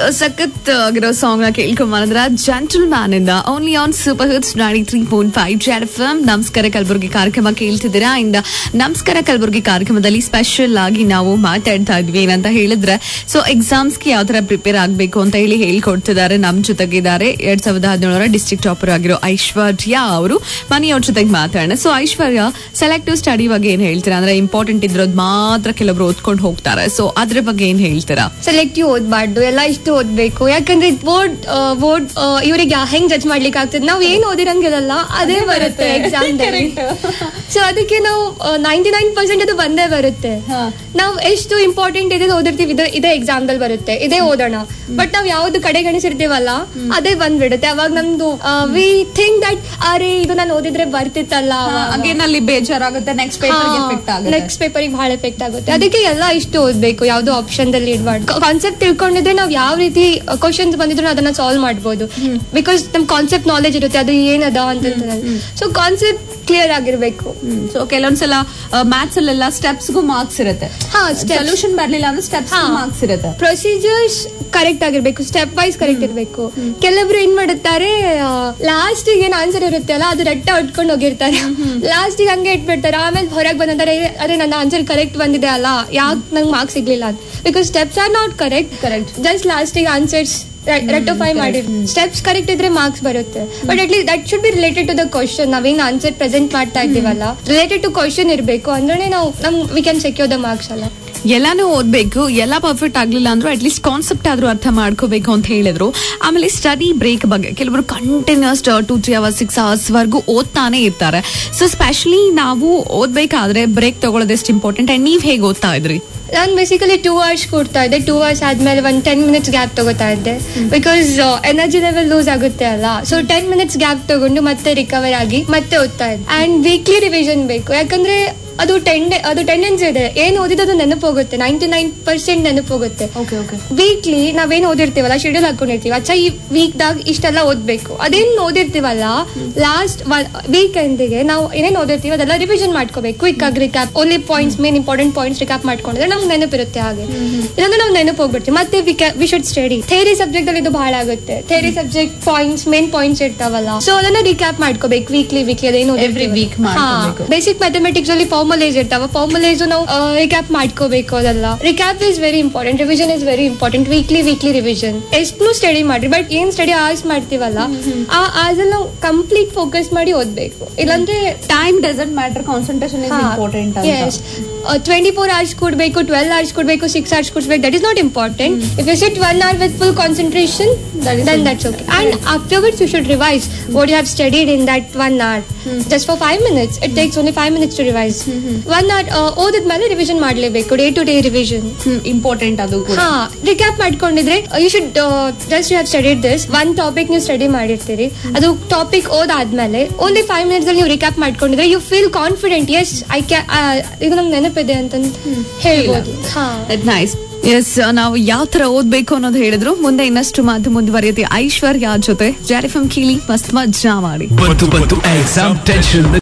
ಸಖತ್ ಆಗಿರೋ ಸಾಂಗ್ ನ ಕೇಳ್ಕೊಂಬಂದ್ರ ಜೆಂಟಲ್ ಮ್ಯಾನ್ ಇಂದ only on super hits 93.5 red FM. ನಮಸ್ಕಾರ ಕಲಬುರ್ಗಿ ಕಾರ್ಯಕ್ರಮ ಕೇಳ್ತಿದ್ದೀರಾ. ಇಂದ ನಮಸ್ಕಾರ ಕಲಬುರ್ಗಿ ಕಾರ್ಯಕ್ರಮದಲ್ಲಿ ಸ್ಪೆಷಲ್ ಆಗಿ ನಾವು ಮಾತಾಡ್ತಾ ಇದ್ವಿ ಏನಂತ ಹೇಳಿದ್ರೆ, ಸೊ ಎಕ್ಸಾಮ್ಸ್ಗೆ ಯಾವ ತರ ಪ್ರಿಪೇರ್ ಆಗ್ಬೇಕು ಅಂತ ಹೇಳಿ ಹೇಳ್ಕೊಡ್ತಿದ್ದಾರೆ. ನಮ್ ಜೊತೆಗಿದ್ದಾರೆ 2017 ಡಿಸ್ಟ್ರಿಕ್ಟ್ ಟಾಪರ್ ಆಗಿರೋ ಐಶ್ವರ್ಯ ಅವರು. ಮನೆಯವ್ರ ಜೊತೆಗೆ ಮಾತಾಡೋಣ. ಸೊ ಐಶ್ವರ್ಯ, ಸೆಲೆಕ್ಟಿವ್ ಸ್ಟಡಿ ಬಗ್ಗೆ ಏನ್ ಹೇಳ್ತೀರಾ? ಅಂದ್ರೆ ಇಂಪಾರ್ಟೆಂಟ್ ಇದ್ರೋದ್ ಮಾತ್ರ ಕೆಲವರು ಓದ್ಕೊಂಡು ಹೋಗ್ತಾರೆ. ಸೊ ಅದ್ರ ಬಗ್ಗೆ ಏನ್ ಹೇಳ್ತೀರಾ? ಸೆಲೆಕ್ಟಿವ್ ಓದ್ಬಾರ್ದು, ಎಲ್ಲ ಇಷ್ಟು ಓದ್ಬೇಕು. ಯಾಕಂದ್ರೆ ಬೋರ್ಡ್ ಇವರಿಗೆ ಹೆಂಗ್ ಜಡ್ಜ್ ಮಾಡ್ಲಿಕ್ಕೆ ಆಗ್ತದೆ. ನಾವ್ ಏನ್ ಓದಿರಂಗಿರಲ್ಲ ಅದೇ ಬರುತ್ತೆ ಎಕ್ಸಾಮ್. ಸೊ ಅದಕ್ಕೆ ನಾವು 99% ಅದು ಬಂದೇ ಬರುತ್ತೆ. ನಾವ್ ಎಷ್ಟು ಇಂಪಾರ್ಟೆಂಟ್ ಇದೆ ಓದಿರ್ತೀವಿ, ಇದೇ ಎಕ್ಸಾಮ್ ದಲ್ಲಿ ಬರುತ್ತೆ, ಇದೇ ಓದೋಣ. ಬಟ್ ನಾವ್ ಯಾವ್ದು ಕಡೆಗಣಿಸಿರ್ತೀವಲ್ಲ ಅದೇ ಬಂದ್ಬಿಡುತ್ತೆ. ಅವಾಗ ನಮ್ದು ವಿ ಥಿಂಕ್ ದಟ್ ಅರೆ ಇದು ನಾನು ಓದಿದ್ರೆ ಬರ್ತಿತ್ತಲ್ಲ, ಅಲ್ಲಿ ಬೇಜಾರಾಗುತ್ತೆ. ನೆಕ್ಸ್ಟ್ ಪೇಪರ್ ಬಹಳ ಎಫೆಕ್ಟ್ ಆಗುತ್ತೆ. ಅದಕ್ಕೆ ಎಲ್ಲ ಇಷ್ಟು ಓದ್ಬೇಕು, ಯಾವ್ದು ಆಪ್ಷನ್ ದಲ್ಲಿ ಇಡಬಾರ್ದು. ಕಾನ್ಸೆಪ್ಟ್ ತಿಳ್ಕೊಂಡಿದ್ರೆ ನಾವ್ ಯಾವ ರೀತಿ ಕ್ವಶನ್ಸ್ ಬಂದಿದ್ರು ಅದನ್ನ ಸಾಲ್ವ್ ಮಾಡಬಹುದು. ಬಿಕಾಸ್ ನಮ್ ಕಾನ್ಸೆಪ್ಟ್ ನಾಲೆಜ್ ಇರುತ್ತೆ, ಅದು ಏನದ ಅಂತ. ಸೊ ಕಾನ್ಸೆಪ್ಟ್ ಕ್ಲಿಯರ್ ಆಗಿರ್ಬೇಕು. ಸೊ ಕೆಲವೊಂದ್ಸಲ ಮ್ಯಾಥ್ಸ್ ಅಲ್ಲೆಲ್ಲ ಸ್ಟೆಪ್ಸ್ ಗೂ ಮಾರ್ಕ್ಸ್ ಇರುತ್ತೆ. ಸೊಲ್ಯೂಷನ್ ಬರ್ಲಿಲ್ಲ ಅಂದ್ರೆ ಸ್ಟೆಪ್ಸ್ ಮಾರ್ಕ್ಸ್ ಇರುತ್ತೆ. ಪ್ರೊಸೀಜರ್ಸ್ ಕರೆಕ್ಟ್ ಆಗಿರ್ಬೇಕು, ಸ್ಟೆಪ್ ವೈಸ್ ಕರೆಕ್ಟ್ ಇರ್ಬೇಕು. ಕೆಲವೊಬ್ರು ಏನ್ ಮಾಡುತ್ತಾರೆ, ಲಾಸ್ಟ್ ಏನ್ ಆನ್ಸರ್ ಇರುತ್ತೆ ಅಲ್ಲ ಅದು ರಟ್ಟ ಉಟ್ಕೊಂಡು ಹೋಗಿರ್ತಾರೆ. ಲಾಸ್ಟ್ ಹಂಗೆ ಇಟ್ಬಿಡ್ತಾರೆ. ಆಮೇಲೆ ಹೊರಗೆ ಬಂದಂತಾರೆ, ಅರೆ ನನ್ನ ಆನ್ಸರ್ ಕರೆಕ್ಟ್ ಬಂದಿದೆ ಅಲ್ಲ, ಯಾಕೆ ನಂಗೆ ಮಾರ್ಕ್ಸ್ ಸಿಗ್ಲಿಲ್ಲ ಅಂತ. Because steps are not correct. Just ಲಾಸ್ಟಿಗೆ ಆನ್ಸರ್ಸ್ ರೆಕ್ಟಿಫೈ ಮಾಡಿ ಸ್ಟೆಪ್ಸ್ ಕರೆಕ್ಟ್ ಇದ್ರೆ ಮಾರ್ಕ್ಸ್ ಬರುತ್ತೆ. But at least that should be related to the question. ನಾವೇನ್ ಆನ್ಸರ್ ಪ್ರೆಸೆಂಟ್ ಮಾಡ್ತಾ ಇದ್ದೀವಲ್ಲ ರಿಲೇಟೆಡ್ ಟು ಕ್ವಶನ್ ಇರಬೇಕು. ಅಂದ್ರೆ ನಾವು we can secure the marks ಅಲ್ಲ. ಎಲ್ಲಾನು ಓದ್ಬೇಕು, ಎಲ್ಲ ಪರ್ಫೆಕ್ಟ್ ಆಗ್ಲಿಲ್ಲ ಅಂದ್ರೂ ಅಟ್ಲೀಸ್ಟ್ ಕಾನ್ಸೆಪ್ಟ್ ಆದ್ರೂ ಅರ್ಥ ಮಾಡ್ಕೋಬೇಕು ಅಂತ ಹೇಳಿದ್ರು. ಆಮೇಲೆ ಸ್ಟಡಿ ಬ್ರೇಕ್ ಬಗ್ಗೆ ಕೆಲವರು ಕಂಟಿನ್ಯೂಸ್ 2-3 hours 6 hours ವರ್ಗೂ ಓದ್ತಾನೆ ಇರ್ತಾರೆ. ಸೊ ಸ್ಪೆಷಲಿ ನಾವು ಓದ್ಬೇಕಾದ್ರೆ ಬ್ರೇಕ್ ತಗೊಳ್ಳೋದು ಎಷ್ಟು ಇಂಪಾರ್ಟೆಂಟ್. ಅಂಡ್ ನೀವ್ ಹೇಗೆ ಓದ್ತಾ ಇದ್ರಿ? ನಾನು ಬೇಸಿಕಲಿ 2 hours ಕೊಡ್ತಾ ಇದ್ದೆ. 2 hours ಆದ್ಮೇಲೆ 10 minutes ಗ್ಯಾಪ್ ತಗೋತಾ ಇದ್ದೆ. ಬಿಕಾಸ್ ಎನರ್ಜಿ ಲೆವೆಲ್ ಲೂಸ್ ಆಗುತ್ತೆ ಅಲ್ಲ. ಸೊ 10 minutes ಗ್ಯಾಪ್ ತಗೊಂಡು ಮತ್ತೆ ರಿಕವರ್ ಆಗಿ ಮತ್ತೆ ಓದ್ತಾ ಇದ್ದೆ. ಅಂಡ್ ವೀಕ್ಲಿ ರಿವಿಷನ್ ಬೇಕು. ಯಾಕಂದ್ರೆ ಅದು ಟೆಂಡೆನ್ಸಿ ಇದೆ. ಏನ್ ಓದಿದ್ದು ನೆನಪು ಹೋಗುತ್ತೆ, 99% ನೆನಪು ಹೋಗುತ್ತೆ. ವೀಕ್ಲಿ ನಾವೇನ್ ಓದಿರ್ತೀವಲ್ಲ ಶೆಡ್ಯೂಲ್ ಹಾಕೊಂಡಿರ್ತೀವಿ, ಅಚ್ಚಾ ಈ ವೀಕ್ ದಾಗ ಇಷ್ಟೆಲ್ಲ ಓದ್ಬೇಕು. ಅದೇನ್ ಓದಿರ್ತೀವಲ್ಲ ಲಾಸ್ಟ್ ವೀಕ್ ಎಂಡಿಗೆ ನಾವು ಏನೇನ್ ಓದಿರ್ತೀವಿ ಅದೆಲ್ಲ ರಿವಿಷನ್ ಮಾಡ್ಕೋಬೇಕು. ಕ್ವಿಕ್ ಆಗಿ recap, only points, main important points recap ಮಾಡ್ಕೊಂಡ್ರೆ ನಮ್ಗೆ ನೆನಪಿರುತ್ತೆ. ಹಾಗೆ ಇಲ್ಲಾಂದ್ರೆ ನಾವು ನೆನಪು ಹೋಗ್ಬಿಡ್ತೀವಿ. ಮತ್ತೆ we should study. Theory subject ಅಲ್ಲಿ ಇದು ಬಹಳ ಆಗುತ್ತೆ. Theory subject points, main points ಇರ್ತಾವಲ್ಲ, ಸೊ ಅದನ್ನ ರಿಕ್ಯಾಪ್ ಮಾಡ್ಕೋಬೇಕು ವೀಕ್ಲಿ. ಅದೇನು ಬೇಸಿಕ್ ಮ್ಯಾಥಮೆಟಿಕ್ಸ್ ಅಲ್ಲಿ ಫಾರ್ಮುಲೇಸ್ ಇರ್ತಾವ, ಫಾರ್ಮುಲೇಸ್ ನಾವು ರಿಕ್ಯಾಪ್ ಮಾಡ್ಕೋಬೇಕು. ಅದೆಲ್ಲ recap is very important. Revision is very important. Weekly revision. ಎಷ್ಟು ಸ್ಟಡಿ ಮಾಡ್ರಿ, ಬಟ್ ಏನ್ ಸ್ಟಡಿ ಅವರ್ಸ್ ಮಾಡ್ತೀವಲ್ಲ ಆ ಅವರ್ಸ್ ನಾವು ಕಂಪ್ಲೀಟ್ ಫೋಕಸ್ ಮಾಡಿ ಓದ್ಬೇಕು. ಇಲ್ಲಾಂದ್ರೆ time doesn't matter, concentration is important. 24 hours ಕೊಡ್ಬೇಕು, 12 hours ಕೊಡ್ಬೇಕು, 6 hours ಕೊಡ್ಬೇಕು, that is not important. If you sit 1 hour with full concentration, then that's okay. And afterwards you should revise what you have studied in that 1 hour. Just for 5 minutes. It takes only 5 minutes to revise. 1 hour ಓದಿದ್ಮೇಲೆ ರಿವಿಷನ್ ಮಾಡ್ಲೇಬೇಕು. Day to day revision important. ಅದು recap ಮಾಡ್ಕೊಂಡಿದ್ರೆ you should just you have studied this one topic. ನೀವು study ಮಾಡಿರ್ತೀರಿ, ಅದು topic ಓದಾದ್ಮೇಲೆ only 5 minutes ಅಲ್ಲಿ ನೀವು ರಿಕ್ಯಾಪ್ ಮಾಡ್ಕೊಂಡಿದ್ರೆ you feel confident. Yes I can, ಇದು ನಂಗೆ ನೆನಪಿದೆ ಅಂತ ಹೇಳ್ಬೋದು. ನೈಸ್. ಎಸ್, ನಾವು ಯಾವ ತರ ಓದ್ಬೇಕು ಅನ್ನೋದು ಹೇಳಿದ್ರು. ಮುಂದೆ ಇನ್ನಷ್ಟು ಮಾತು ಮುಂದುವರಿಯುತ್ತೆ ಐಶ್ವರ್ಯ ಜೊತೆ. JFM ಕೇಳಿ ಮಸ್ತ್ ಮಜಾ ಮಾಡಿ.